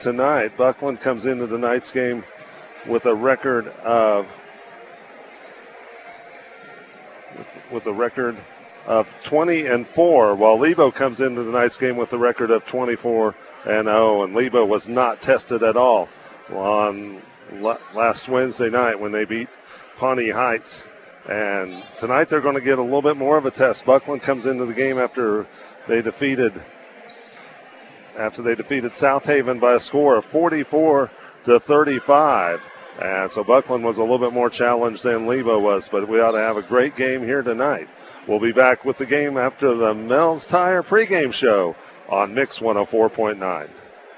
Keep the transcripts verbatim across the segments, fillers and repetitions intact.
tonight, Buckland comes into tonight's game with a record of with, with a record of twenty and four, while Lebo comes into tonight's game with a record of twenty-four and oh, and Lebo was not tested at all on last Wednesday night when they beat Pawnee Heights. And tonight they're going to get a little bit more of a test. Buckland comes into the game after they defeated after they defeated South Haven by a score of forty-four to thirty-five. And so Buckland was a little bit more challenged than Lebo was, but we ought to have a great game here tonight. We'll be back with the game after the Mel's Tire pregame show on Mix one oh four point nine.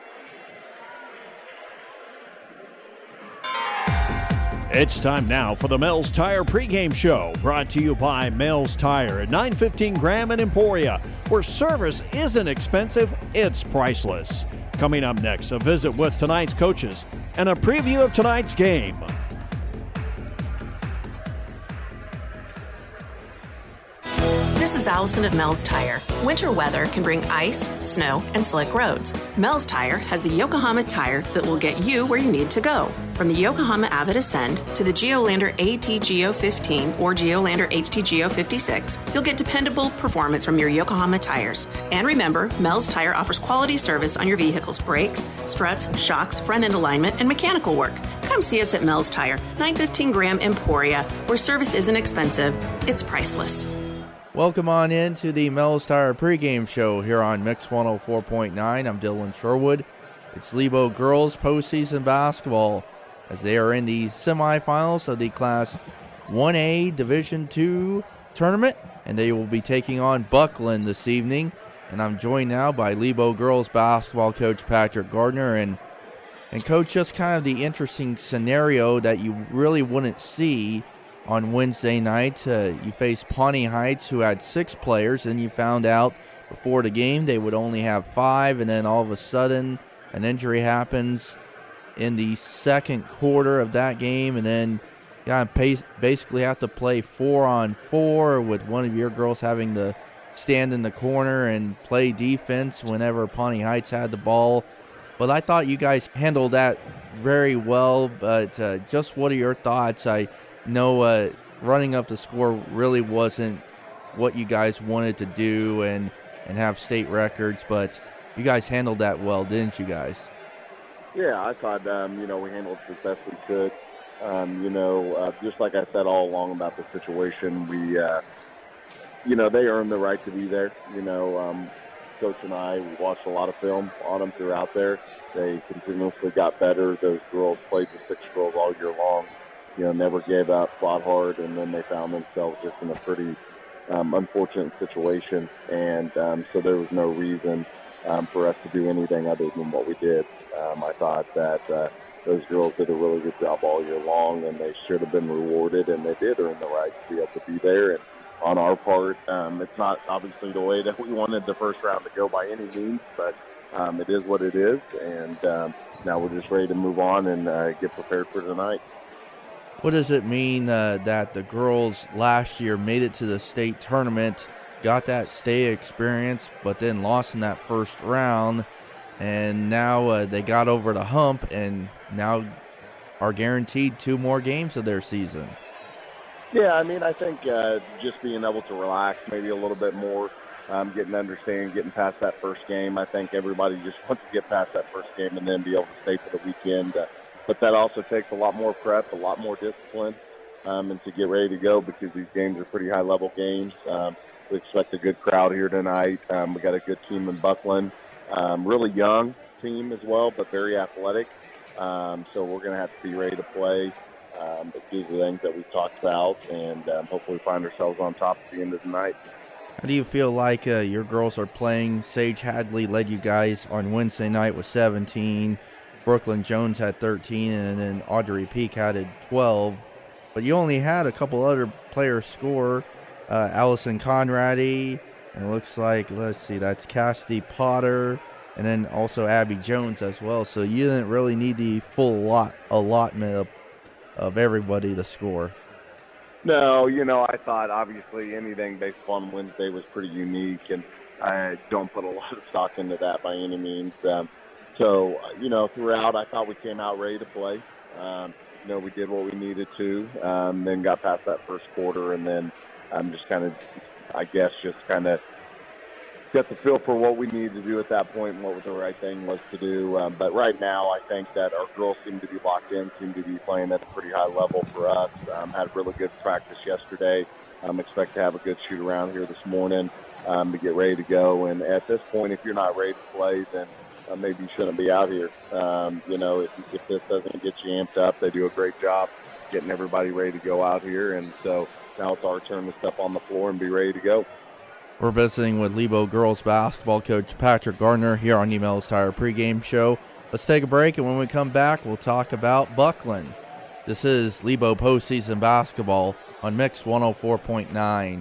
It's time now for the Mel's Tire pregame show, brought to you by Mel's Tire at nine fifteen Graham and Emporia, where service isn't expensive, it's priceless. Coming up next, a visit with tonight's coaches and a preview of tonight's game. This is Allison of Mel's Tire. Winter weather can bring ice, snow, and slick roads. Mel's Tire has the Yokohama tire that will get you where you need to go. From the Yokohama Avid Ascend to the Geolander A T G O fifteen or Geolander H T G O fifty-six, you'll get dependable performance from your Yokohama tires. And remember, Mel's Tire offers quality service on your vehicle's brakes, struts, shocks, front end alignment, and mechanical work. Come see us at Mel's Tire, nine fifteen Graham Emporia, where service isn't expensive, it's priceless. Welcome on in to the Mel's Tire pregame show here on Mix one oh four point nine. I'm Dylan Sherwood. It's Lebo girls postseason basketball as they are in the semifinals of the Class one A Division two tournament, and they will be taking on Buckland this evening. And I'm joined now by Lebo girls basketball coach Patrick Gardner. And, and coach, just kind of the interesting scenario that you really wouldn't see on Wednesday night. Uh, you faced Pawnee Heights, who had six players, and you found out before the game they would only have five, and then all of a sudden an injury happens in the second quarter of that game, and then you kind of basically have to play four on four with one of your girls having to stand in the corner and play defense whenever Pawnee Heights had the ball. But I thought you guys handled that very well, but uh, just what are your thoughts? I know uh, running up the score really wasn't what you guys wanted to do and, and have state records, but you guys handled that well, didn't you guys? Yeah, I thought, um, you know, we handled it as best we could. Um, you know, uh, just like I said all along about the situation, we, uh, you know, they earned the right to be there. You know, um, Coach and I watched a lot of film on them throughout there. They continuously got better. Those girls played the six girls all year long. You know, never gave up, fought hard, and then they found themselves just in a pretty um, unfortunate situation. And um, so there was no reason um, for us to do anything other than what we did. Um, I thought that uh, those girls did a really good job all year long, and they should have been rewarded, and they did earn the right to be able to be there. And on our part, um, it's not obviously the way that we wanted the first round to go by any means, but um, it is what it is. And um, now we're just ready to move on and uh, get prepared for tonight. What does it mean uh, that the girls last year made it to the state tournament, got that state experience, but then lost in that first round, and now uh, they got over the hump and now are guaranteed two more games of their season? Yeah, I mean, I think uh, just being able to relax maybe a little bit more, um, getting to understand, getting past that first game. I think everybody just wants to get past that first game and then be able to stay for the weekend. Uh, But that also takes a lot more prep, a lot more discipline, um, and to get ready to go because these games are pretty high-level games. Um, we expect a good crowd here tonight. Um, we got a good team in Buckland, um, really young team as well, but very athletic. Um, so we're going to have to be ready to play. Um, but these are the things that we've talked about, and um, hopefully find ourselves on top at the end of the night. How do you feel like uh, your girls are playing? Sage Hadley led you guys on Wednesday night with seventeen. Brooklyn Jones had thirteen, and then Audrey Peak had twelve. But you only had a couple other players score. Uh, Allison Conradi, and it looks like, let's see, that's Cassidy Potter, and then also Abby Jones as well. So you didn't really need the full lot allotment of, of everybody to score. No, you know, I thought obviously anything based on Wednesday was pretty unique, and I don't put a lot of stock into that by any means. Um, so, you know, throughout, I thought we came out ready to play. Um, you know, we did what we needed to, um, then got past that first quarter, and then um, just kind of, I guess, just kind of got the feel for what we needed to do at that point and what the right thing was to do. Um, but right now, I think that our girls seem to be locked in, seem to be playing at a pretty high level for us. Um, had a really good practice yesterday. Um, expect to have a good shoot around here this morning um, to get ready to go. And at this point, if you're not ready to play, then uh, maybe you shouldn't be out here. Um, you know, if, if this doesn't get you amped up, they do a great job getting everybody ready to go out here. And so now it's our turn to step on the floor and be ready to go. We're visiting with Lebo girls basketball coach Patrick Gardner here on the Mel's Tire pregame show. Let's take a break, and when we come back, we'll talk about Buckland. This is Lebo postseason basketball on Mix one oh four point nine.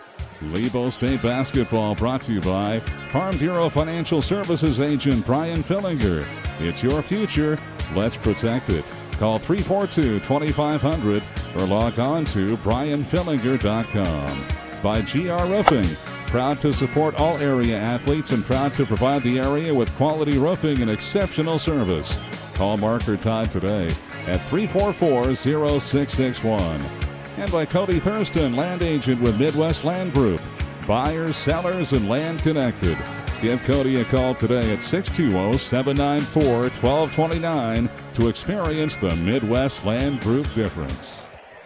Lebo State basketball brought to you by Farm Bureau Financial Services agent Brian Fillinger. It's your future. Let's protect it. Call three four two, two five zero zero or log on to brian fillinger dot com. By G R Roofing, proud to support all area athletes and proud to provide the area with quality roofing and exceptional service. Call Mark or Todd today at three four four, zero six six one. And by Cody Thurston, land agent with Midwest Land Group. Buyers, sellers, and land connected. Give Cody a call today at six two zero, seven nine four, one two two nine to experience the Midwest Land Group difference.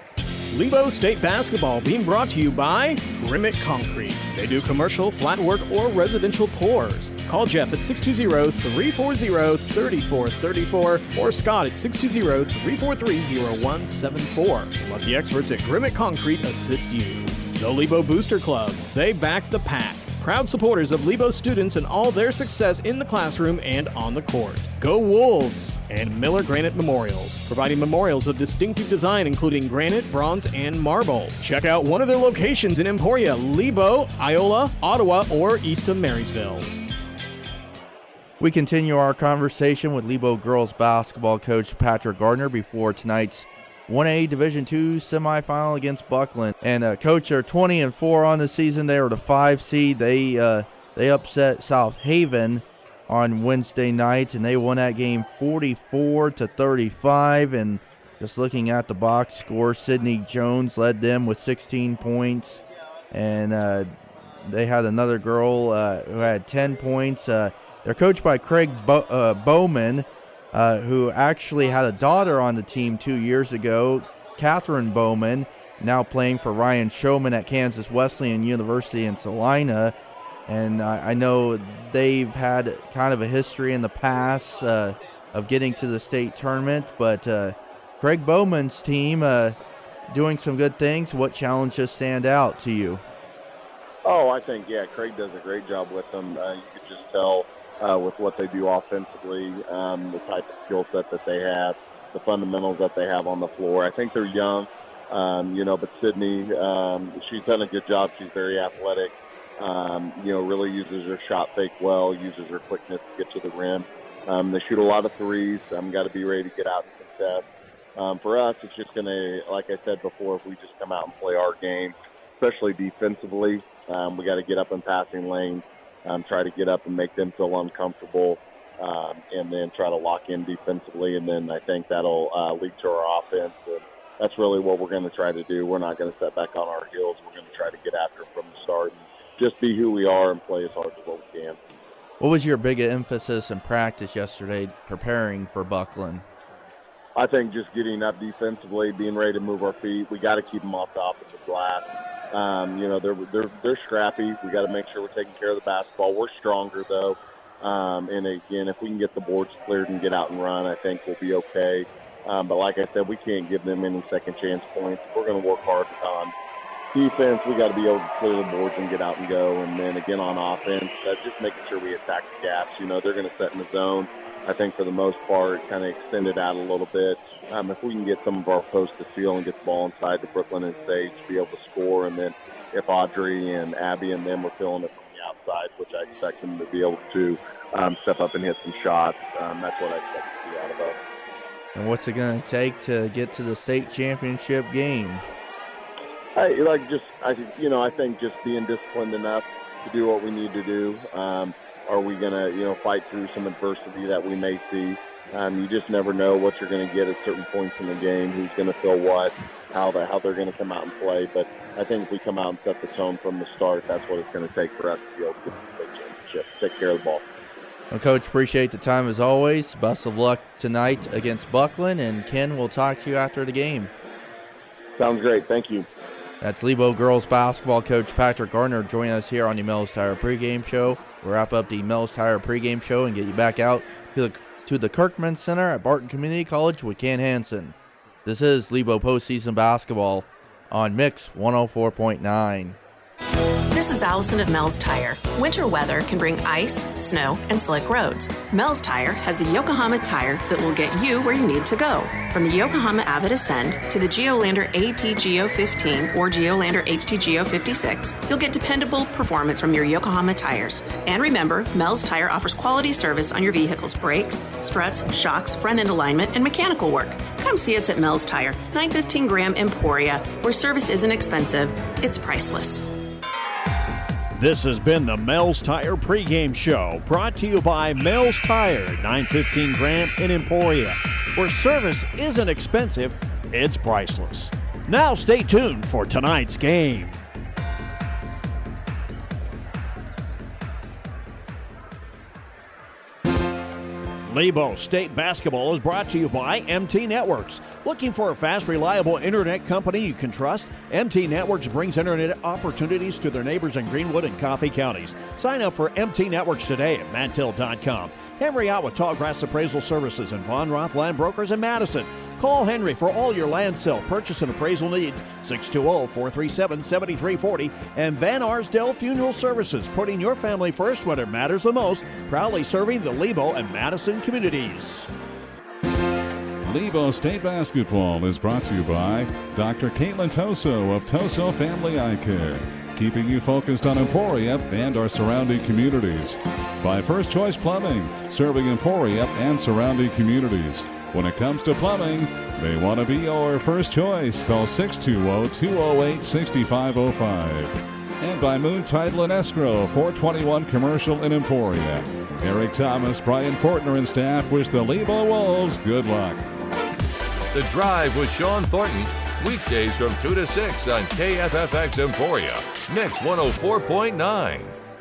Lebo State basketball being brought to you by Grimmett Concrete. They do commercial, flat work, or residential pours. Call Jeff at six two zero, three four zero, three four three four or Scott at six two zero, three four three, zero one seven four. Let the experts at Grimmett Concrete assist you. The Lebo Booster Club. They back the pack. Proud supporters of Lebo students and all their success in the classroom and on the court. Go Wolves! And Miller Granite Memorials, providing memorials of distinctive design including granite, bronze, and marble. Check out one of their locations in Emporia, Lebo, Iola, Ottawa, or east of Marysville. We continue our conversation with Lebo girls basketball coach Patrick Gardner before tonight's one A Division two semifinal against Buckland. And uh, coach, they're twenty and four on the season. They were the five seed. They uh, they upset South Haven on Wednesday night, and they won that game forty-four to thirty-five. And just looking at the box score, Sydney Jones led them with sixteen points, and uh, they had another girl uh, who had ten points. Uh, they're coached by Craig Bo- uh, Bowman. Uh, who actually had a daughter on the team two years ago, Catherine Bowman, now playing for Ryan Showman at Kansas Wesleyan University in Salina. And uh, I know they've had kind of a history in the past uh, of getting to the state tournament, but uh, Craig Bowman's team uh, doing some good things. What challenges stand out to you? Oh, I think, yeah, Craig does a great job with them. Uh, you could just tell Uh, with what they do offensively, um, the type of skill set that they have, the fundamentals that they have on the floor. I think they're young, um, you know, but Sydney, um, she's done a good job. She's very athletic, um, you know, really uses her shot fake well, uses her quickness to get to the rim. Um, they shoot a lot of threes. Um, got to be ready to get out and contest. Um, for us, it's just going to, like I said before, if we just come out and play our game, especially defensively, um, we got to get up in passing lanes. Um, try to get up and make them feel uncomfortable, um, and then try to lock in defensively, and then I think that'll uh, lead to our offense. And that's really what we're going to try to do. We're not going to set back on our heels. We're going to try to get after them from the start and just be who we are and play as hard as what we can. What was your big emphasis in practice yesterday preparing for Buckland? I think just getting up defensively, being ready to move our feet. We got to keep them off the offensive glass. Um, you know, they're they're they're scrappy. We got to make sure we're taking care of the basketball. We're stronger though, um, and again, if we can get the boards cleared and get out and run, I think we'll be okay. Um, but like I said, we can't give them any second chance points. We're going to work hard on defense. We got to be able to clear the boards and get out and go. And then again on offense, uh, just making sure we attack the gaps. You know, they're going to set in the zone. I think for the most part, kind of extend it out a little bit. Um, if we can get some of our posts to seal and get the ball inside to Brooklyn and Sage, be able to score. And then if Audrey and Abby and them are filling it from the outside, which I expect them to be able to um, step up and hit some shots, um, that's what I expect to see out of us. And what's it going to take to get to the state championship game? I like just I you know I think just being disciplined enough to do what we need to do. Um, are we going to, you know, fight through some adversity that we may see? Um, you just never know what you're going to get at certain points in the game, who's going to feel what, how, the, how they're going to come out and play. But I think if we come out and set the tone from the start, that's what it's going to take for us to be able to get the state championship, take care of the ball. Well, Coach, appreciate the time as always. Best of luck tonight against Buckland, and Ken, we'll talk to you after the game. Sounds great. Thank you. That's Lebo girls basketball coach Patrick Gardner joining us here on the Mills Tire pregame show. We'll wrap up the Mills Tire pregame show and get you back out to the to the Kirkman Center at Barton Community College with Ken Hansen. This is Lebo postseason basketball on Mix one oh four point nine. This is Allison of Mel's Tire. Winter weather can bring ice, snow, and slick roads. Mel's Tire has the Yokohama tire that will get you where you need to go. From the Yokohama Avid Ascend to the Geolander A T G O fifteen or Geolander H T G O fifty-six, you'll get dependable performance from your Yokohama tires. And remember, Mel's Tire offers quality service on your vehicle's brakes, struts, shocks, front end alignment, and mechanical work. Come see us at Mel's Tire, nine fifteen Graham Emporia, where service isn't expensive, it's priceless. This has been the Mel's Tire pregame show, brought to you by Mel's Tire, nine fifteen Graham in Emporia, where service isn't expensive, it's priceless. Now stay tuned for tonight's game. Lebo State Basketball is brought to you by M T Networks. Looking for a fast, reliable internet company you can trust? M T Networks brings internet opportunities to their neighbors in Greenwood and Coffee counties. Sign up for M T Networks today at mantil dot com. Henry Ott with Tallgrass Appraisal Services and Von Roth Land Brokers in Madison. Call Henry for all your land sale, purchase, and appraisal needs. six two zero, four three seven, seven three four zero. And Van Arsdale Funeral Services, putting your family first when it matters the most. Proudly serving the Lebo and Madison communities. Lebo State Basketball is brought to you by Doctor Caitlin Toso of Toso Family Eye Care, keeping you focused on Emporia and our surrounding communities. By First Choice Plumbing, serving Emporia and surrounding communities. When it comes to plumbing, they want to be your first choice. Call six two zero, two zero eight, six five zero five. And by Moon Title and Escrow, four twenty-one Commercial in Emporia. Eric Thomas, Brian Fortner, and staff wish the Lebo Wolves good luck. The Drive with Sean Thornton, weekdays from two to six on K F F X Emporia, Mix one oh four point nine.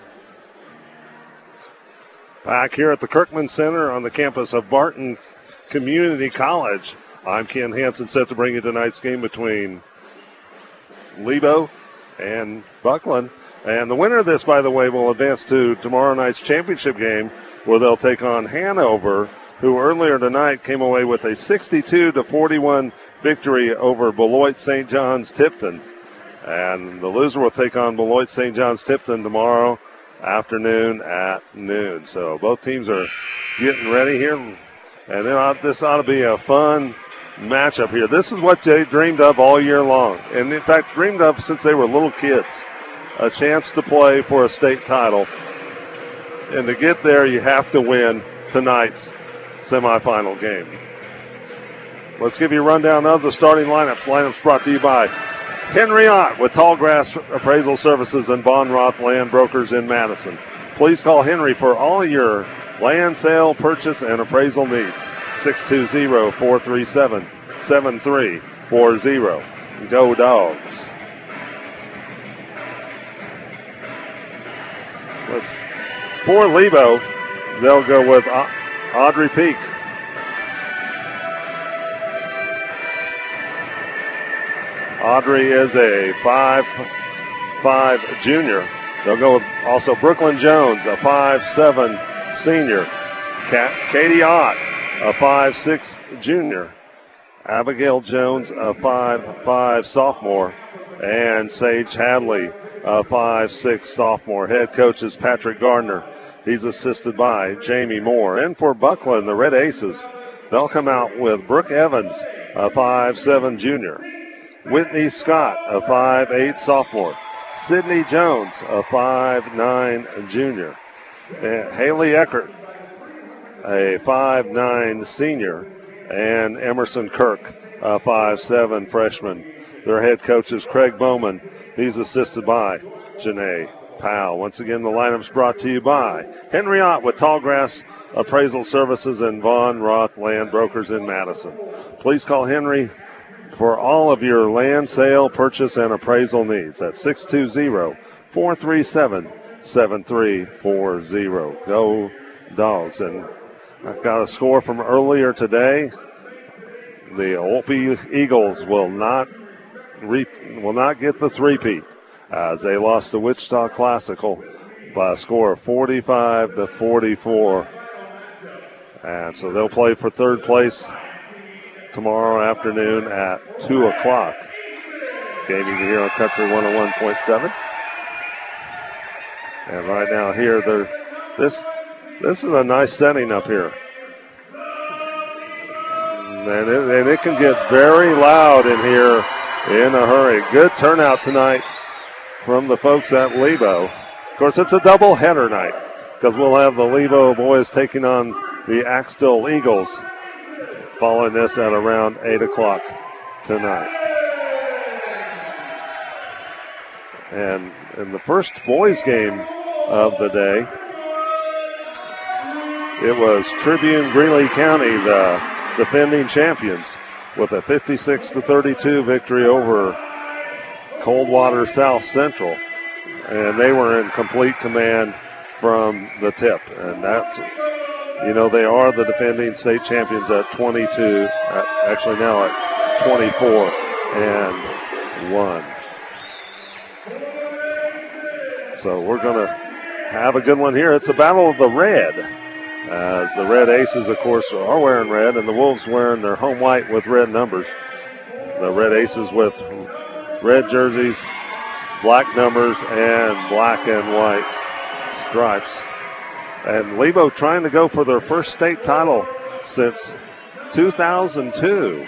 Back here at the Kirkman Center on the campus of Barton Community College, I'm Ken Hansen, set to bring you tonight's game between Lebo and Buckland. And the winner of this, by the way, will advance to tomorrow night's championship game, where they'll take on Hanover, who earlier tonight came away with a sixty-two to forty-one victory over Beloit Saint John's Tipton. And the loser will take on Beloit Saint John's Tipton tomorrow afternoon at noon. So both teams are getting ready here. And then this ought to be a fun matchup here. This is what they dreamed of all year long. And in fact, dreamed of since they were little kids. A chance to play for a state title. And to get there, you have to win tonight's semifinal game. Let's give you a rundown of the starting lineups. Lineups brought to you by Henry Ott with Tallgrass Appraisal Services and Von Roth Land Brokers in Madison. Please call Henry for all your land sale, purchase, and appraisal needs. six two zero, four three seven, seven three four zero. Go Dogs. Let's, for Lebo, they'll go with Audrey Peak. Audrey is a five five junior. They'll go with also Brooklyn Jones, a five seven senior. Katie Ott, a five six junior. Abigail Jones, a five five sophomore. And Sage Hadley, a five six sophomore. Head coach is Patrick Gardner. He's assisted by Jamie Moore. And for Buckland, the Red Aces, they'll come out with Brooke Evans, a five seven junior. Whitney Scott, a five eight sophomore. Sydney Jones, a five nine junior. And Haley Eckert, a five nine senior. And Emerson Kirk, a five seven freshman. Their head coach is Craig Bowman. He's assisted by Janae Powell. Once again, the lineup's brought to you by Henry Ott with Tallgrass Appraisal Services and Vaughn Roth Land Brokers in Madison. Please call Henry for all of your land sale, purchase, and appraisal needs at six two zero, four three seven, seven three four zero. Go Dogs. And I've got a score from earlier today. The Olpe Eagles will not re- will not get the three-peat as they lost to Wichita Classical by a score of forty-five to forty-four. And so they'll play for third place tomorrow afternoon at two o'clock. Game you can hear on Country one oh one point seven. And right now here, they're, this this is a nice setting up here. And it, and it can get very loud in here in a hurry. Good turnout tonight from the folks at Lebo. Of course, it's a double header night because we'll have the Lebo boys taking on the Axtell Eagles following this at around eight o'clock tonight. And in the first boys game of the day, it was Tribune Greeley County, the defending champions, with a fifty-six to thirty-two victory over Coldwater South Central. And they were in complete command from the tip. And that's, you know, they are the defending state champions at twenty-two, actually now at twenty-four and one. So we're going to have a good one here. It's a battle of the red, as the Red Aces, of course, are wearing red, and the Wolves wearing their home white with red numbers. The Red Aces with red jerseys, black numbers, and black and white stripes. And Lebo trying to go for their first state title since two thousand two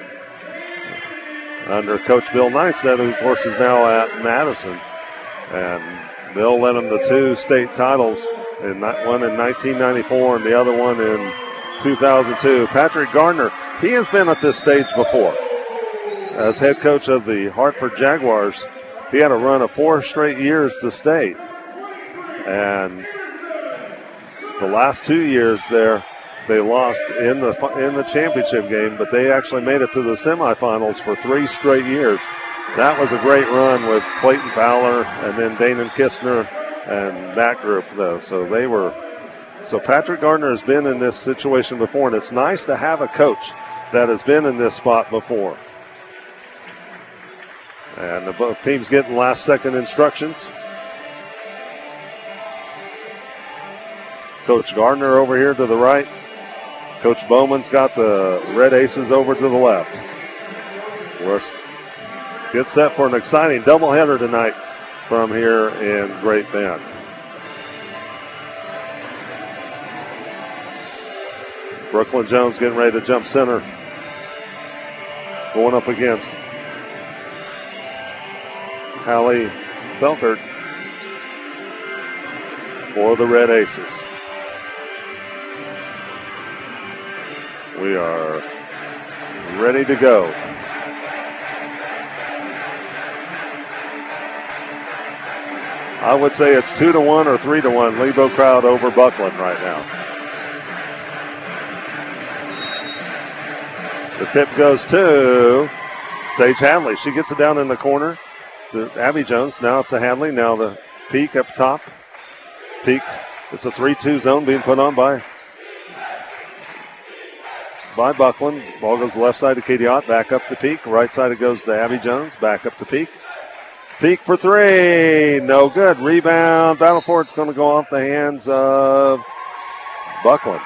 under Coach Bill Neinstedt, who, of course, is now at Madison. And Bill led them to two state titles, and one in nineteen ninety-four and the other one in two thousand two. Patrick Gardner, he has been at this stage before. As head coach of the Hartford Jaguars, he had a run of four straight years to state. And the last two years there, they lost in the in the championship game, but they actually made it to the semifinals for three straight years. That was a great run with Clayton Fowler and then Danon Kistner and that group, though. So they were. So Patrick Gardner has been in this situation before, and it's nice to have a coach that has been in this spot before. And the both teams getting last-second instructions. Coach Gardner over here to the right. Coach Bowman's got the Red Aces over to the left. We're get set for an exciting doubleheader tonight from here in Great Bend. Brooklyn Jones getting ready to jump center. Going up against Hallie Felkert for the Red Aces. We are ready to go. I would say it's two to one or three to one. Lebo crowd over Buckland right now. The tip goes to Sage Hadley. She gets it down in the corner to Abby Jones. Now up to Hadley. Now the peak up top. Peak. It's a three two zone being put on by by Buckland. Ball goes left side to Katie Ott. Back up to Peak. Right side it goes to Abby Jones. Back up to Peak. Peak for three. No good. Rebound. Battle for it's going to go off the hands of Buckland.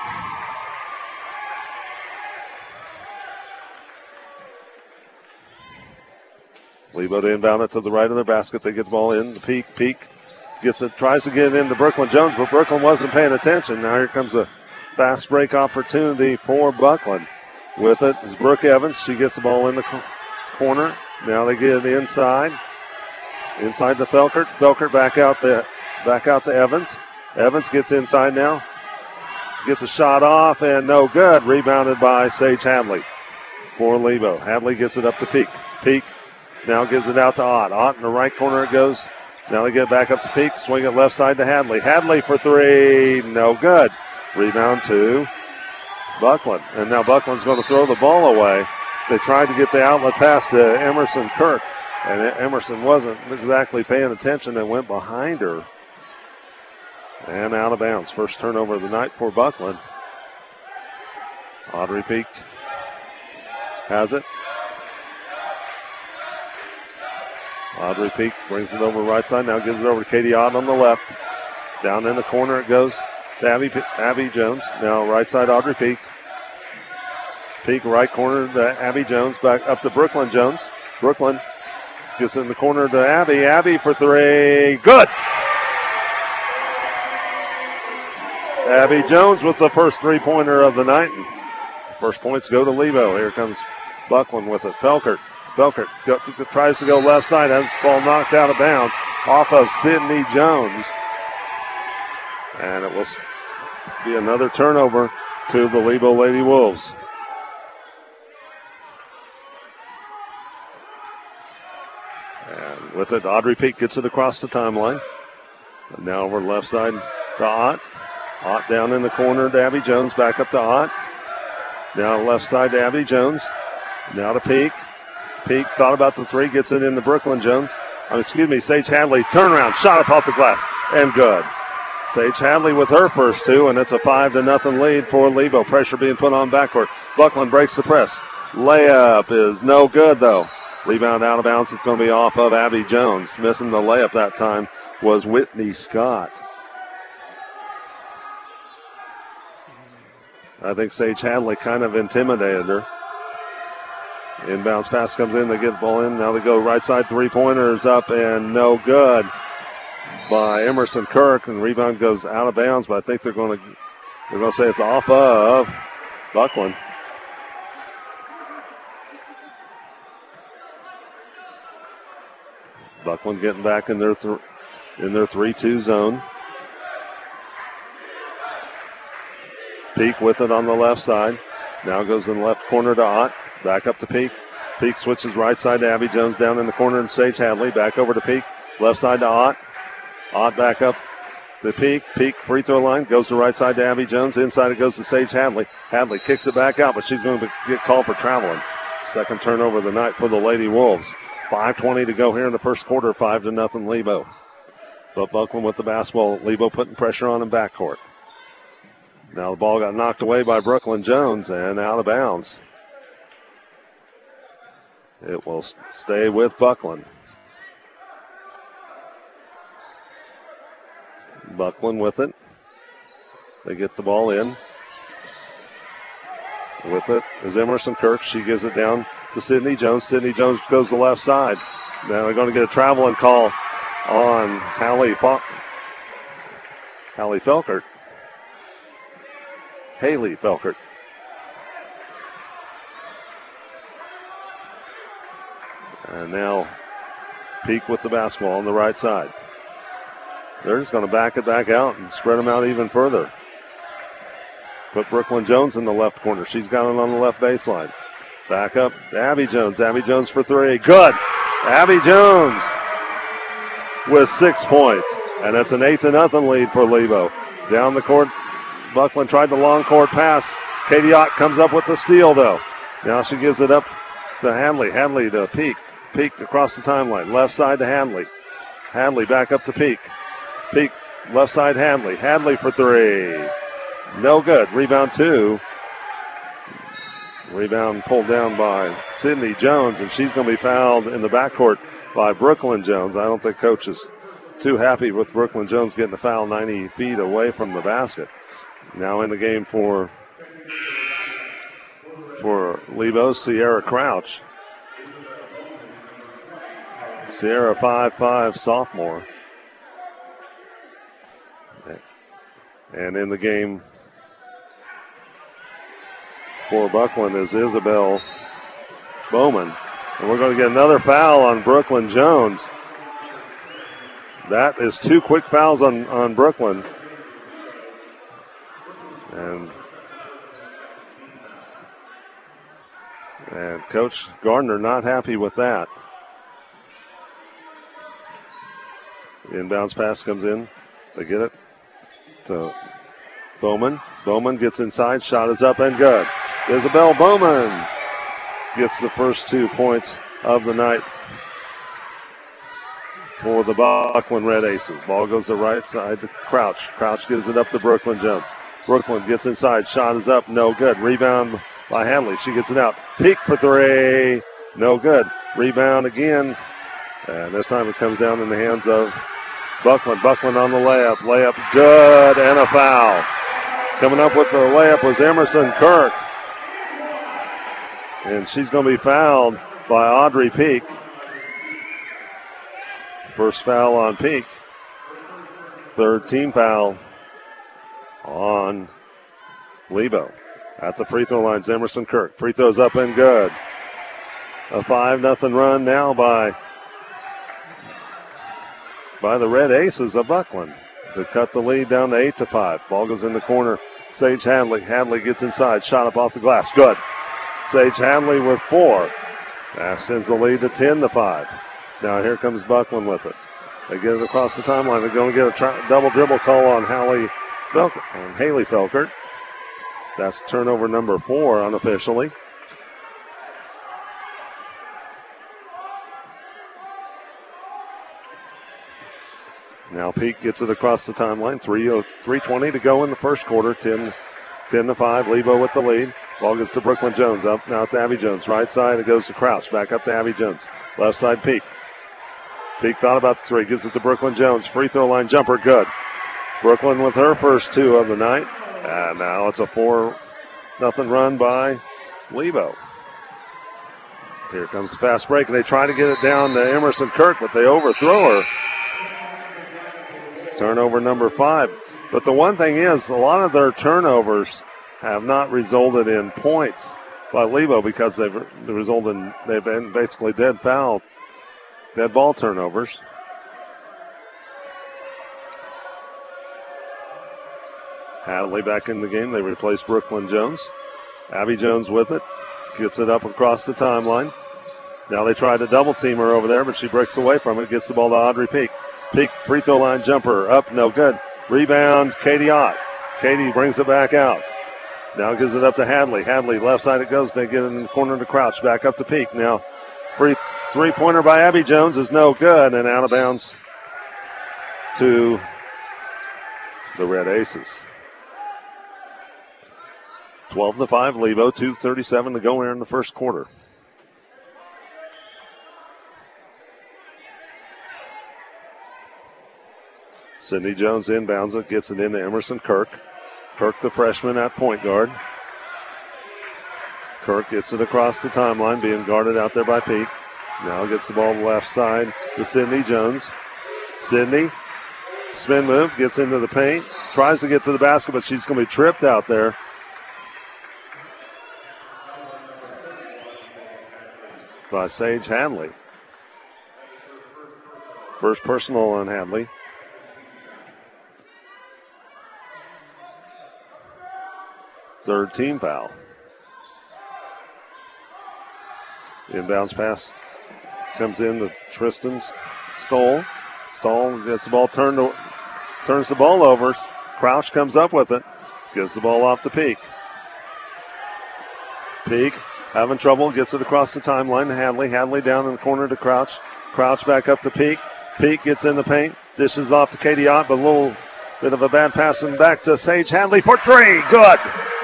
Lebo to inbound it to the right of their basket. They get the ball in. The Peak. Peak gets it. Tries to get it into Brooklyn Jones, but Brooklyn wasn't paying attention. Now here comes a fast break opportunity for Buckland. With it is Brooke Evans. She gets the ball in the co- corner. Now they get it inside. Inside to Felkert. Felkert back out to back out to Evans. Evans gets inside now. Gets a shot off and no good. Rebounded by Sage Hadley for Lebo. Hadley gets it up to Peak. Peak now gives it out to Ott. Ott in the right corner it goes Now they get back up to Peak. Swing it left side to Hadley. Hadley for three. No good. Rebound to Buckland. And now Buckland's going to throw the ball away. They tried to get the outlet pass to Emerson Kirk. And Emerson wasn't exactly paying attention and went behind her. And out of bounds. First turnover of the night for Buckland. Audrey Peak has it. Audrey Peak brings it over right side. Now gives it over to Katie Ott on the left. Down in the corner it goes to Abby, Abby Jones. Now right side Audrey Peak. Peak right corner to Abby Jones. Back up to Brooklyn Jones. Brooklyn gets in the corner to Abby. Abby for three. Good! Abby Jones with the first three-pointer of the night. First points go to Lebo. Here comes Buckland with it. Felkert. Felkert go, tries to go left side. Has the ball knocked out of bounds off of Sydney Jones. And it will be another turnover to the Lebo Lady Wolves. And with it, Audrey Peak gets it across the timeline. And now over left side to Ott. Ott down in the corner to Abby Jones. Back up to Ott. Now left side to Abby Jones. Now to Peak. Peak thought about the three. Gets it into Brooklyn Jones. Oh, excuse me, Sage Hadley. Turnaround. Shot up off the glass. And good. Sage Hadley with her first two. And it's a five to nothing lead for Lebo. Pressure being put on backcourt. Buckland breaks the press. Layup is no good though. Rebound out of bounds. It's going to be off of Abby Jones. Missing the layup that time was Whitney Scott. I think Sage Hadley kind of intimidated her. Inbounds pass comes in. They get the ball in. Now they go right side. Three-pointers up and no good by Emerson Kirk. And rebound goes out of bounds, but I think they're going to they're going to say it's off of Buckland. Buckland getting back in their th- in their three two zone. Peak with it on the left side. Now goes in the left corner to Ott. Back up to Peak. Peak switches right side to Abby Jones down in the corner and Sage Hadley. Back over to Peak. Left side to Ott. Ott back up to Peak. Peak free throw line. Goes to right side to Abby Jones. Inside it goes to Sage Hadley. Hadley kicks it back out, but she's going to get called for traveling. Second turnover of the night for the Lady Wolves. five twenty to go here in the first quarter. five to nothing Lebo. But Buckland with the basketball. Lebo putting pressure on in backcourt. Now the ball got knocked away by Brooklyn Jones and out of bounds. It will stay with Buckland. Buckland with it. They get the ball in. With it is Emerson Kirk. She gives it down to Sydney Jones. Sydney Jones goes to the left side. Now they're going to get a traveling call on Hallie, Fa- Hallie Felkert. Haley Felkert. And now Peak with the basketball on the right side. They're just going to back it back out and spread them out even further. Put Brooklyn Jones in the left corner. She's got it on the left baseline. Back up to Abby Jones. Abby Jones for three. Good. Abby Jones with six points. And that's an eight to nothing lead for Lebo. Down the court. Buckland tried the long court pass. Katie Ott comes up with the steal, though. Now she gives it up to Hadley. Hadley to Peak. Peak across the timeline. Left side to Hadley. Hadley back up to Peak. Peak, left side Hadley. Hadley for three. No good. Rebound two. Rebound pulled down by Sydney Jones, and she's going to be fouled in the backcourt by Brooklyn Jones. I don't think Coach is too happy with Brooklyn Jones getting the foul ninety feet away from the basket. Now in the game for, for Lebo, Sierra Crouch. Sierra five five sophomore. And in the game for Buckland is Isabel Bowman. And we're going to get another foul on Brooklyn Jones. That is two quick fouls on, on Brooklyn. And, and Coach Gardner not happy with that. Inbounds pass comes in. They get it to Bowman. Bowman gets inside. Shot is up and good. Isabel Bowman gets the first two points of the night for the Buckland Red Aces. Ball goes to right side to Crouch. Crouch gives it up to Brooklyn Jones. Brooklyn gets inside. Shot is up. No good. Rebound by Hadley. She gets it out. Peek for three. No good. Rebound again. And this time it comes down in the hands of Buckland. Buckland on the layup. Layup good and a foul. Coming up with the layup was Emerson Kirk. And she's going to be fouled by Audrey Peak. First foul on Peak. Third team foul on Lebo. At the free throw line, Emerson Kirk. Free throws up and good. A five nothing run now by, by the Red Aces of Buckland to cut the lead down to eight to five. Ball goes in the corner. Sage Hadley. Hadley gets inside. Shot up off the glass. Good. Sage Hadley with four. That sends the lead to ten to five. Now here comes Buckland with it. They get it across the timeline. They're going to get a tri- double dribble call on Haley Felk- on Haley Felkert. That's turnover number four unofficially. Now Peak gets it across the timeline. three twenty to go in the first quarter. ten, ten to five. Lebo with the lead. Ball gets to Brooklyn Jones. Up now to Abby Jones. Right side. It goes to Crouch. Back up to Abby Jones. Left side Peak. Peak thought about the three. Gives it to Brooklyn Jones. Free throw line jumper. Good. Brooklyn with her first two of the night. And now it's a four nothing run by Lebo. Here comes the fast break. And they try to get it down to Emerson Kirk, but they overthrow her. Turnover number five. But the one thing is, a lot of their turnovers have not resulted in points by Lebo because they've resulted in, they've been basically dead foul, dead ball turnovers. Hadley back in the game. They replace Brooklyn Jones. Abby Jones with it. Gets it up across the timeline. Now they try to double team her over there, but she breaks away from it. Gets the ball to Audrey Peak. Peak free throw line jumper up, no good. Rebound, Katie Ott. Katie brings it back out. Now gives it up to Hadley. Hadley, left side it goes. They get it in the corner to Crouch. Back up to Peak. Now, free three-pointer by Abby Jones is no good and out of bounds to the Red Aces. twelve to five, Lebo. two thirty-seven to go here in the first quarter. Sydney Jones inbounds it, gets it into Emerson Kirk. Kirk, the freshman, at point guard. Kirk gets it across the timeline, being guarded out there by Peak. Now gets the ball to the left side to Sydney Jones. Sydney, spin move, gets into the paint, tries to get to the basket, but she's going to be tripped out there. By Sage Hadley. First personal on Hadley. Third team foul. Inbounds pass comes in to Tristan Stoll. Stoll gets the ball turned, to, turns the ball over. Crouch comes up with it. Gives the ball off to Peak. Peak having trouble, gets it across the timeline to Hadley. Hadley down in the corner to Crouch. Crouch back up to Peak. Peak gets in the paint. Dishes off to Katie Ott, but a little bit of a bad pass and back to Sage Hadley for three. Good.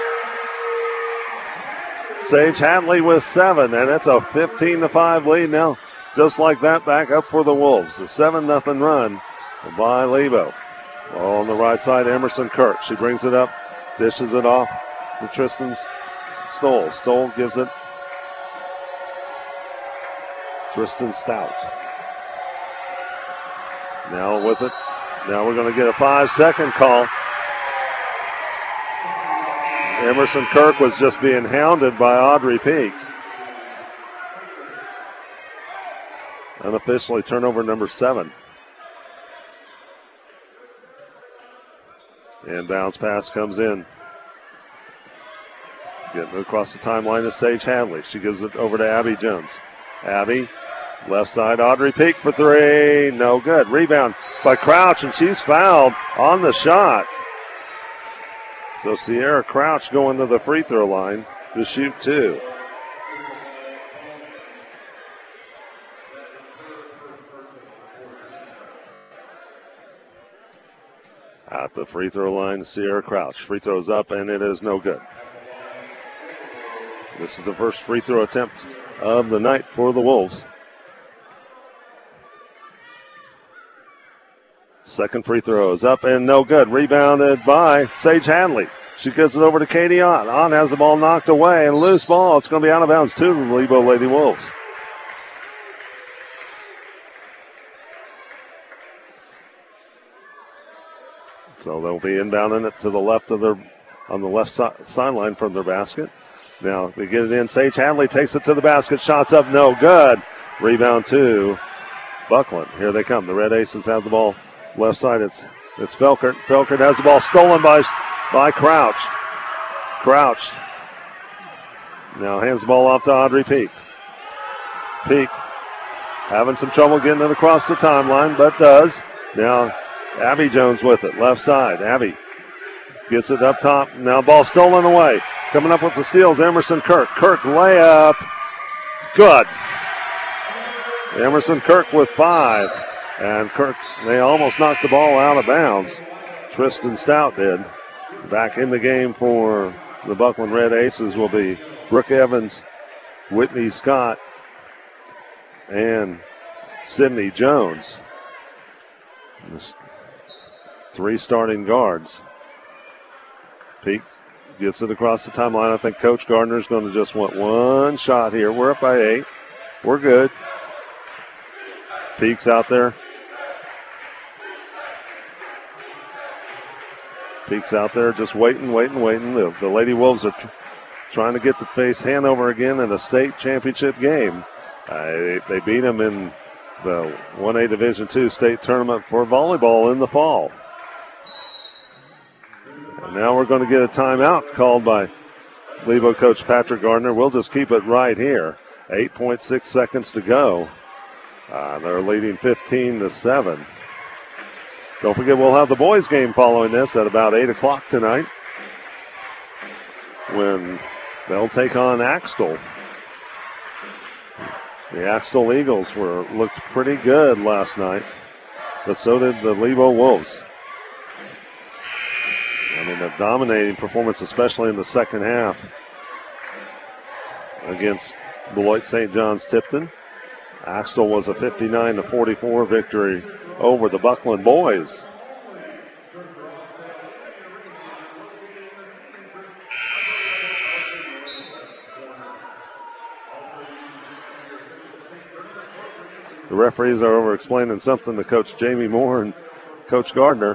Sage Hadley with seven, and it's a fifteen to five lead now. Just like that, back up for the Wolves. A seven nothing run by Lebo. On the right side, Emerson Kirk. She brings it up, dishes it off to Tristan Stoll. Stoll gives it Tristan Stout. Now with it. Now we're going to get a five-second call. Emerson Kirk was just being hounded by Audrey Peak. Unofficially, turnover number seven. And bounce pass comes in. Getting across the timeline to Sage Hadley. She gives it over to Abby Jones. Abby Left side, Audrey Peak for three. No good. Rebound by Crouch, and she's fouled on the shot. So Sierra Crouch going to the free throw line to shoot two. At the free throw line, Sierra Crouch. Free throws up, and it is no good. This is the first free throw attempt of the night for the Wolves. Second free throw is up and no good. Rebounded by Sage Hadley. She gives it over to Katie On. On has the ball knocked away, and loose ball. It's going to be out of bounds to the Lebo Lady Wolves. So they'll be inbounding it to the left of their, on the left si- sideline from their basket. Now they get it in. Sage Hadley takes it to the basket. Shots up, no good. Rebound to Buckland. Here they come. The Red Aces have the ball left side. It's it's Felkert. Felkert has the ball stolen by by Crouch. Crouch now hands the ball off to Audrey Peak. Peak having some trouble getting it across the timeline, but does. Now Abby Jones with it, left side. Abby gets it up top. Now ball stolen away. Coming up with the steals, Emerson Kirk. Kirk layup. Good. Emerson Kirk with five. And Kirk, they almost knocked the ball out of bounds. Tristan Stout did. Back in the game for the Buckland Red Aces will be Brooke Evans, Whitney Scott, and Sydney Jones. Three starting guards. Peak gets it across the timeline. I think Coach Gardner's going to just want one shot here. We're up by eight. We're good. Peak's out there. Peak's out there just waiting, waiting, waiting. The, the Lady Wolves are tr- trying to get to face Hanover again in a state championship game. Uh, they, they beat them in the one A Division two state tournament for volleyball in the fall. And now we're going to get a timeout called by Lebo coach Patrick Gardner. We'll just keep it right here. eight point six seconds to go. Uh, they're leading fifteen to seven. Don't forget, we'll have the boys game following this at about eight o'clock tonight when they'll take on Axtell. The Axtell Eagles were looked pretty good last night, but so did the Lebo Wolves. I mean, a dominating performance, especially in the second half against Beloit Saint John's Tipton. Axtell was a fifty-nine to forty-four victory over the Buckland boys. The referees are over explaining something to Coach Jamie Moore and Coach Gardner.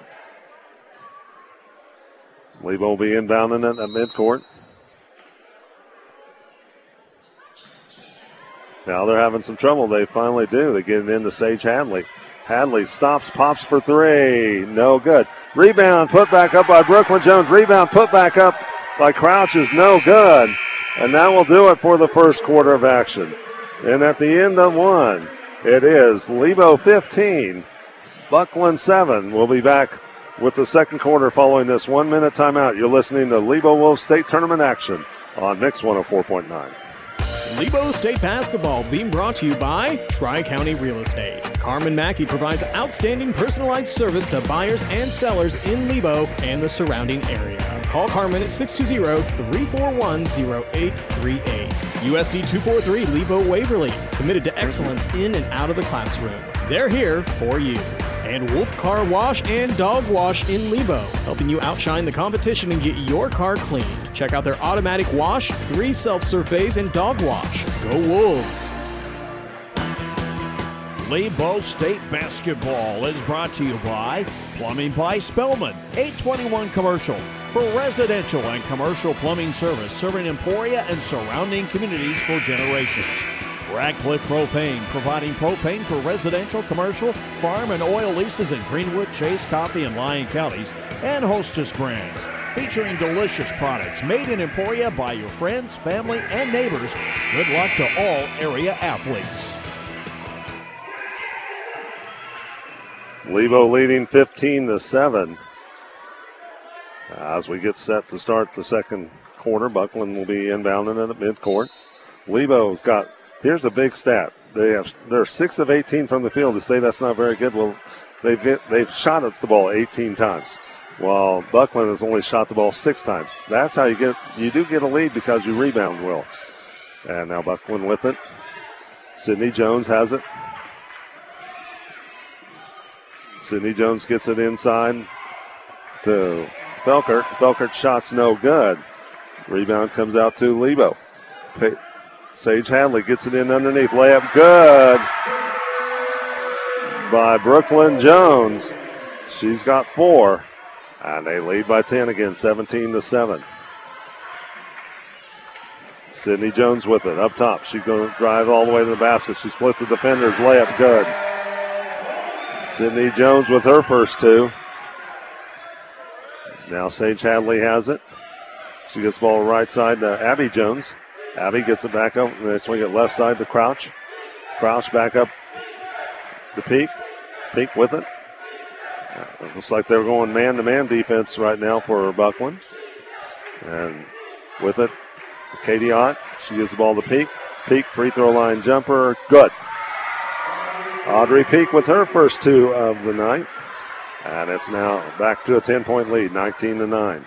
Lebo will be inbounding it at midcourt. Now they're having some trouble. They finally do. They get it into Sage Hadley. Hadley stops, pops for three. No good. Rebound put back up by Brooklyn Jones. Rebound put back up by Crouch is no good. And that will do it for the first quarter of action. And at the end of one, it is Lebo fifteen, Buckland seven. We'll be back with the second quarter following this one-minute timeout. You're listening to Lebo Wolves State Tournament action on Mix one oh four point nine. Lebo State Basketball being brought to you by Tri-County Real Estate. Carmen Mackey provides outstanding personalized service to buyers and sellers in Lebo and the surrounding area. Call Carmen at six two zero, three four one, zero eight three eight. U S D two forty-three Lebo Waverly, committed to excellence in and out of the classroom. They're here for you. And Wolf Car Wash and Dog Wash in Lebo, helping you outshine the competition and get your car cleaned. Check out their automatic wash, three self-serve bays, and dog wash. Go Wolves! Lebo State Basketball is brought to you by Plumbing by Spellman, eight twenty-one Commercial. For residential and commercial plumbing service, serving Emporia and surrounding communities for generations. Radcliffe Propane, providing propane for residential, commercial, farm, and oil leases in Greenwood, Chase, Coffee, and Lyon counties. And Hostess Brands, featuring delicious products made in Emporia by your friends, family, and neighbors. Good luck to all area athletes. Lebo leading fifteen to seven. As we get set to start the second quarter, Buckland will be inbounding at midcourt. Lebo's got, here's a big stat. They have, they're six of eighteen from the field. To say that's not very good, well, they've get, they've shot at the ball eighteen times, while Buckland has only shot the ball six times. That's how you get, you do get a lead because you rebound well. And now Buckland with it. Sydney Jones has it. Sydney Jones gets it inside to Felkert. Felkert's shot's no good. Rebound comes out to Lebo. Sage Hadley gets it in underneath. Layup good by Brooklyn Jones. She's got four. And they lead by ten again, seventeen to seven. Sydney Jones with it up top. She's going to drive all the way to the basket. She split the defenders. Layup good. Sydney Jones with her first two. Now Sage Hadley has it. She gets the ball right side to Abby Jones. Abby gets it back up, and they swing it left side to Crouch. Crouch back up to Peak. Peak with it. It looks like they're going man-to-man defense right now for Buckland. And with it, Katie Ott. She gives the ball to Peak. Peak free throw line jumper. Good. Audrey Peak with her first two of the night. And it's now back to a ten-point lead, nineteen to nine.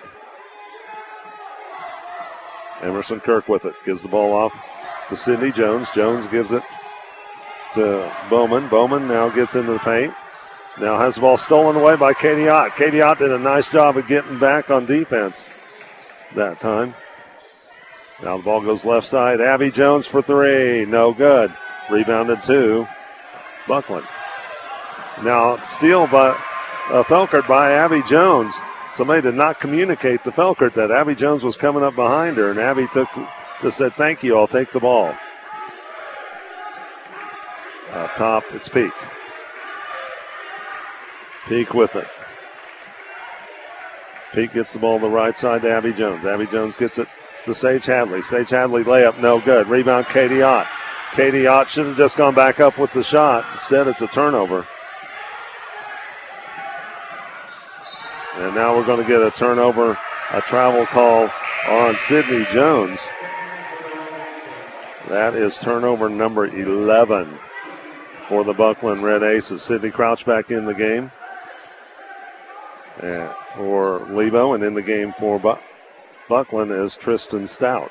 Emerson Kirk with it. Gives the ball off to Sydney Jones. Jones gives it to Bowman. Bowman now gets into the paint. Now has the ball stolen away by Katie Ott. Katie Ott did a nice job of getting back on defense that time. Now the ball goes left side. Abby Jones for three. No good. Rebounded to Buckland. Now steal by uh, Felkert by Abby Jones. Somebody did not communicate to Felkert that Abby Jones was coming up behind her, and Abby took just said, "Thank you, I'll take the ball." Up top, it's Peak. Peak with it. Peak gets the ball on the right side to Abby Jones. Abby Jones gets it to Sage Hadley. Sage Hadley layup, no good. Rebound, Katie Ott. Katie Ott should have just gone back up with the shot. Instead, it's a turnover. And now we're going to get a turnover, a travel call on Sydney Jones. That is turnover number eleven for the Buckland Red Aces. Sydney Crouch back in the game and for Lebo, and in the game for Bu- Buckland is Tristan Stout.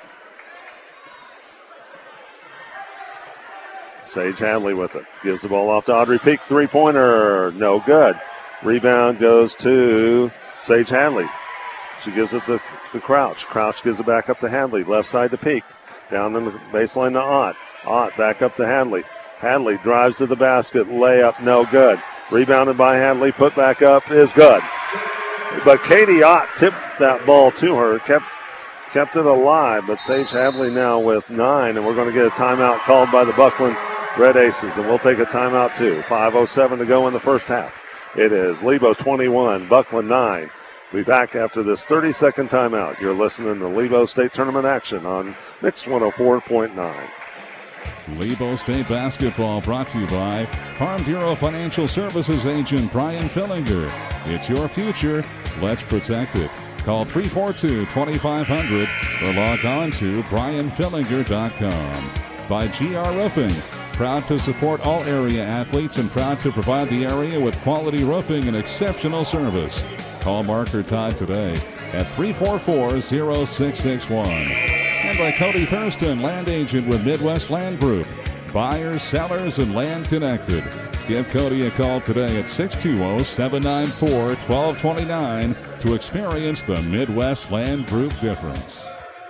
Sage Hadley with it. Gives the ball off to Audrey Peak. Three-pointer. No good. Rebound goes to Sage Hadley. She gives it to, to Crouch. Crouch gives it back up to Hadley. Left side to Peak. Down in the baseline to Ott. Ott back up to Hadley. Hadley drives to the basket. Layup, no good. Rebounded by Hadley. Put back up is good. But Katie Ott tipped that ball to her. Kept kept it alive. But Sage Hadley now with nine. And we're going to get a timeout called by the Buckland Red Aces. And we'll take a timeout too. five oh seven to go in the first half. It is Lebo twenty-one, Buckland nine. We'll be back after this thirty-second timeout. You're listening to Lebo State Tournament action on Mix one oh four point nine. Lebo State basketball brought to you by Farm Bureau Financial Services agent Brian Fillinger. It's your future. Let's protect it. Call three four two, two five zero zero or log on to brian fillinger dot com. By G R Roofing. Proud to support all area athletes and proud to provide the area with quality roofing and exceptional service. Call Mark or Todd today at three four four, zero six six one. And by Cody Thurston, land agent with Midwest Land Group. Buyers, sellers, and land connected. Give Cody a call today at six two zero, seven nine four, one two two nine to experience the Midwest Land Group difference.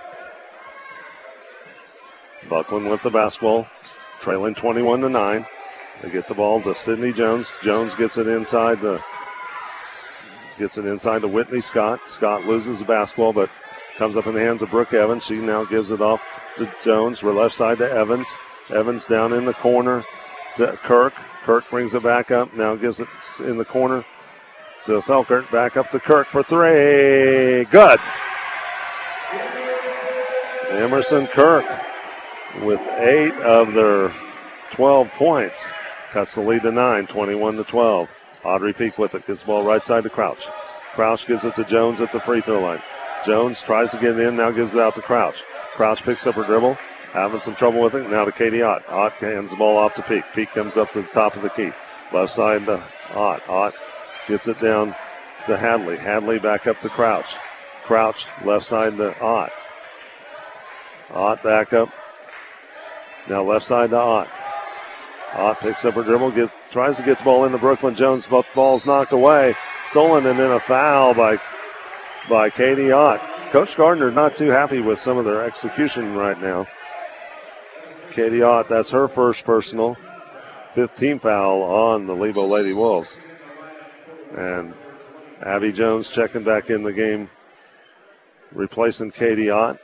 Buckland with the basketball. Trailing twenty-one to nine. They get the ball to Sydney Jones. Jones gets it inside the gets it inside to Whitney Scott. Scott loses the basketball, but comes up in the hands of Brooke Evans. She now gives it off to Jones. We're left side to Evans. Evans down in the corner to Kirk. Kirk brings it back up. Now gives it in the corner to Felkert. Back up to Kirk for three. Good. Emerson Kirk with eight of their twelve points. Cuts the lead to nine, twenty-one to twelve. Audrey Peak with it. Gets the ball right side to Crouch. Crouch gives it to Jones at the free throw line. Jones tries to get it in, now gives it out to Crouch. Crouch picks up her dribble, having some trouble with it. Now to Katie Ott. Ott hands the ball off to Peak. Peak comes up to the top of the key. Left side to Ott. Ott gets it down to Hadley. Hadley back up to Crouch. Crouch left side to Ott. Ott back up. Now left side to Ott. Ott picks up her dribble, gets, tries to get the ball into Brooklyn Jones. Both balls knocked away. Stolen, and then a foul by, by Katie Ott. Coach Gardner not too happy with some of their execution right now. Katie Ott, that's her first personal. Fifth team foul on the Lebo Lady Wolves. And Abby Jones checking back in the game, replacing Katie Ott.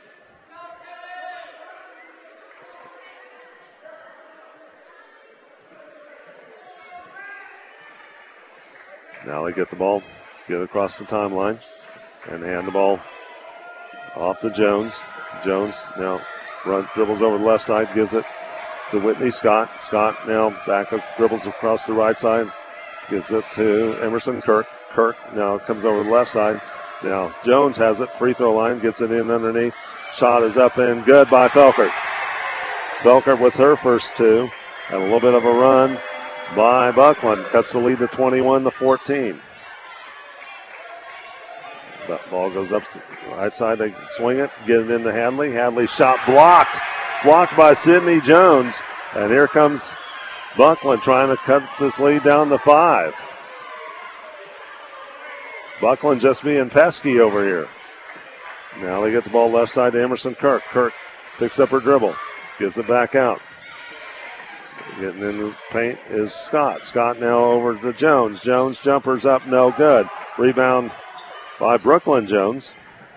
Now they get the ball, get it across the timeline, and hand the ball off to Jones. Jones now run, dribbles over the left side, gives it to Whitney Scott. Scott now back up, dribbles across the right side, gives it to Emerson Kirk. Kirk now comes over the left side. Now Jones has it, free throw line, gets it in underneath. Shot is up and good by Felkert. Felkert with her first two, and a little bit of a run by Buckland. Cuts the lead to twenty-one to fourteen. That ball goes up to the right side. They swing it, get it into Hadley. Hadley shot blocked. Blocked by Sydney Jones. And here comes Buckland trying to cut this lead down to five. Buckland just being pesky over here. Now they get the ball left side to Emerson Kirk. Kirk picks up her dribble. Gives it back out. Getting in the paint is Scott. Scott now over to Jones. Jones jumpers up, no good. Rebound by Brooklyn Jones.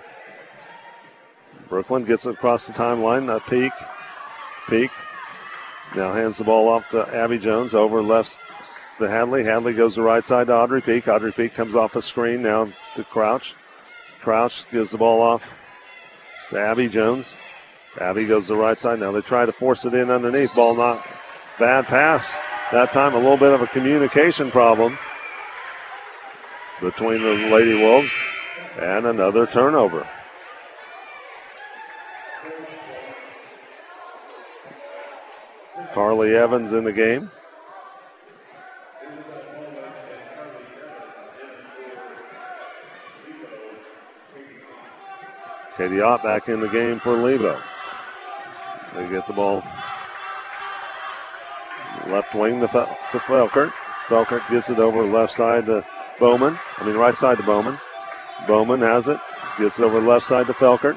Brooklyn gets it across the timeline. Now Peak. Peak now hands the ball off to Abby Jones. Over left to Hadley. Hadley goes to right side to Audrey Peak. Audrey Peak comes off a screen now to Crouch. Crouch gives the ball off to Abby Jones. Abby goes to the right side. Now they try to force it in underneath. Ball not. Bad pass. That time a little bit of a communication problem between the Lady Wolves, and another turnover. Carly Evans in the game. Katie Ott back in the game for Lebo. They get the ball left wing to, Fel- to Felkert. Felkert gets it over left side to Bowman. I mean right side to Bowman. Bowman has it. Gets it over left side to Felkert.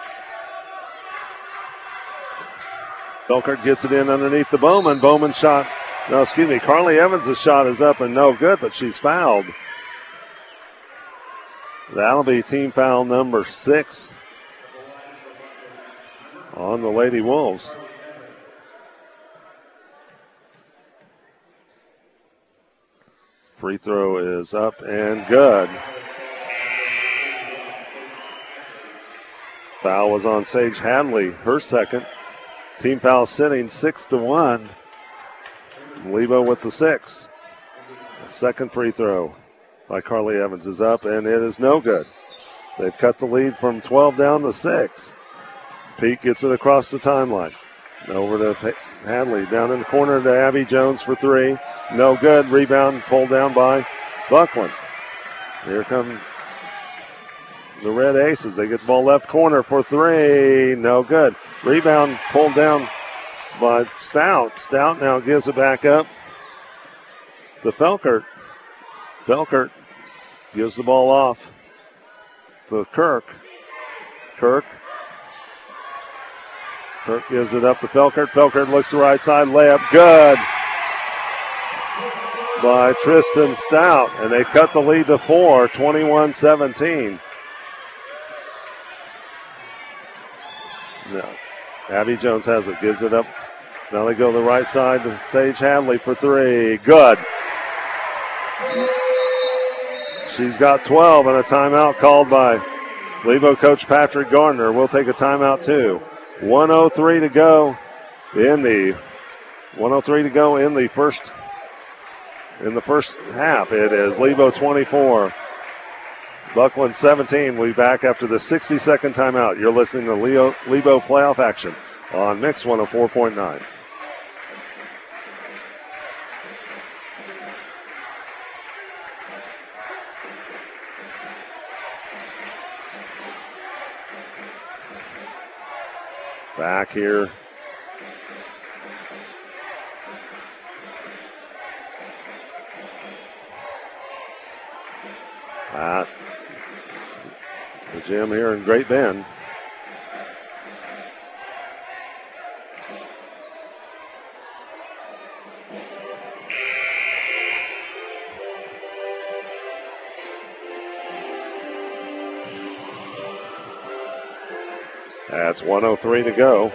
Felkert gets it in underneath the Bowman. Bowman shot. No, excuse me. Carly Evans' shot is up and no good, but she's fouled. That'll be team foul number six on the Lady Wolves. Free throw is up and good. Foul was on Sage Hadley, her second. Team foul sitting six to one. Lebo with the six. Second free throw by Carly Evans is up, and it is no good. They've cut the lead from twelve down to six. Peak gets it across the timeline. Over to Hadley. Down in the corner to Abby Jones for three. No good. Rebound pulled down by Buckland. Here come the Red Aces. They get the ball left corner for three. No good. Rebound pulled down by Stout. Stout now gives it back up to Felkert. Felkert gives the ball off to Kirk. Kirk. Kirk gives it up to Felkert. Felkert looks to the right side. Layup good by Tristan Stout. And they cut the lead to four, twenty-one seventeen. No. Abby Jones has it. Gives it up. Now they go to the right side to Sage Hadley for three. Good. She's got twelve and a timeout called by Lebo coach Patrick Gardner. We'll take a timeout too. one oh three to go in the one oh three to go in the first in the first half. It is Lebo twenty-four, Buckland seventeen. We'll be back after the sixty-second timeout. You're listening to Leo, Lebo playoff action on Mix one oh four point nine. Back here. At the gym here in Great Bend. That's one oh three to go.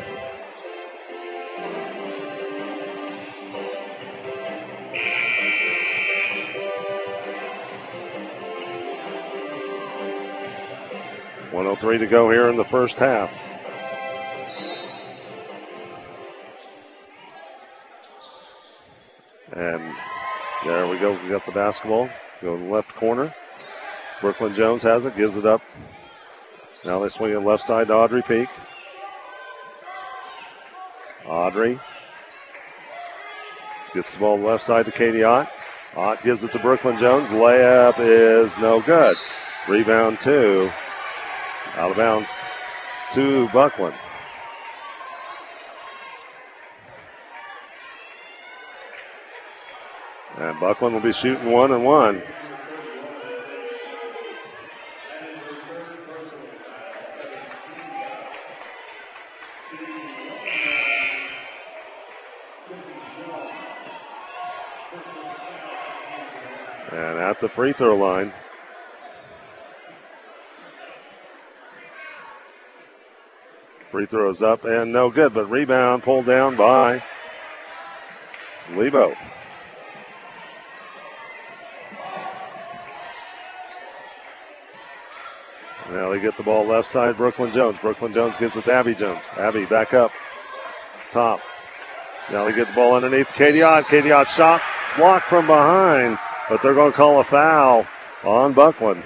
one oh three to go here in the first half. And there we go. We got the basketball. Go to the left corner. Brooklyn Jones has it, gives it up. Now they swing it left side to Audrey Peak. Audrey gets the ball left side to Katie Ott. Ott gives it to Brooklyn Jones. Layup is no good. Rebound two. Out of bounds to Buckland. And Buckland will be shooting one and one. And at the free throw line, free throws up and no good, but rebound pulled down by Lebo. Now they get the ball left side, Brooklyn Jones. Brooklyn Jones gives it to Abby Jones. Abby back up, top. Now they get the ball underneath Katie Ott. Katie Ott shot blocked from behind, but they're going to call a foul on Buckland.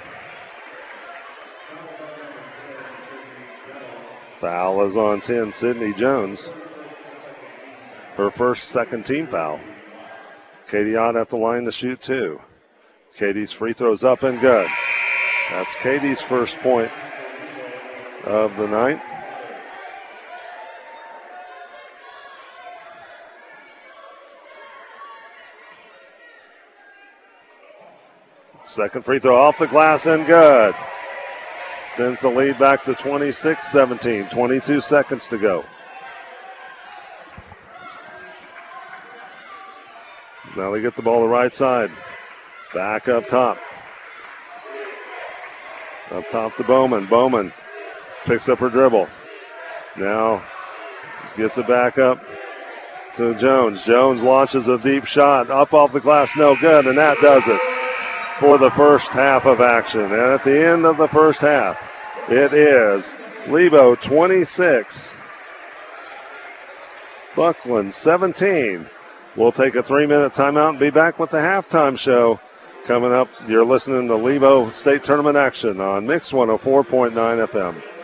Foul is on ten, Sydney Jones. Her first second team foul. Katie Ott at the line to shoot two. Katie's free throws up and good. That's Katie's first point of the night. Second free throw off the glass and good. Sends the lead back to twenty-six seventeen. twenty-two seconds to go. Now they get the ball the right side. Back up top. Up top to Bowman. Bowman picks up her dribble. Now gets it back up to Jones. Jones launches a deep shot. Up off the glass, no good, and that does it for the first half of action. And at the end of the first half, it is Lebo twenty-six, Buckland seventeen. We'll take a three-minute timeout and be back with the halftime show. Coming up, you're listening to Lebo State Tournament action on Mix one oh four point nine F M.